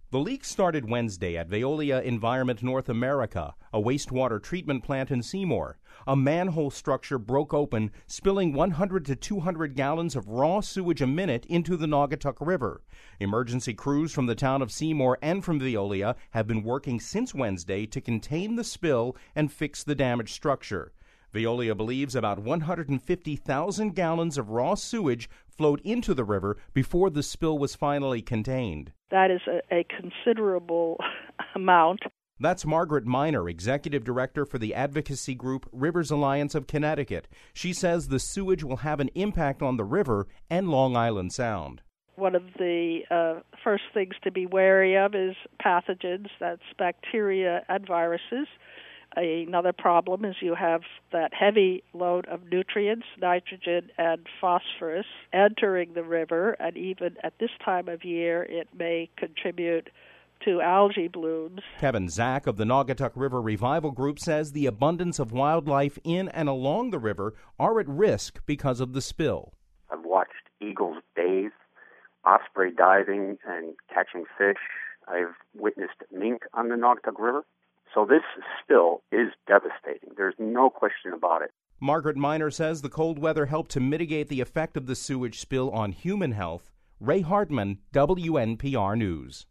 The leak started Wednesday at Veolia Environment North America, a wastewater treatment plant in Seymour. A manhole structure broke open, spilling 100 to 200 gallons of raw sewage a minute into the Naugatuck River. Emergency crews from the town of Seymour and from Veolia have been working since Wednesday to contain the spill and fix the damaged structure. Veolia believes about 150,000 gallons of raw sewage flowed into the river before the spill was finally contained. That is a considerable amount. That's Margaret Miner, Executive Director for the advocacy group Rivers Alliance of Connecticut. She says the sewage will have an impact on the river and Long Island Sound. One of the first things to be wary of is pathogens, that's bacteria and viruses. Another problem is you have that heavy load of nutrients, nitrogen and phosphorus, entering the river, and even at this time of year it may contribute to algae blooms. Kevin Zach of the Naugatuck River Revival Group says the abundance of wildlife in and along the river are at risk because of the spill. I've watched eagles bathe, osprey diving and catching fish. I've witnessed mink on the Naugatuck River. So this spill is devastating. There's no question about it. Margaret Miner says the cold weather helped to mitigate the effect of the sewage spill on human health. Ray Hartman, WNPR News.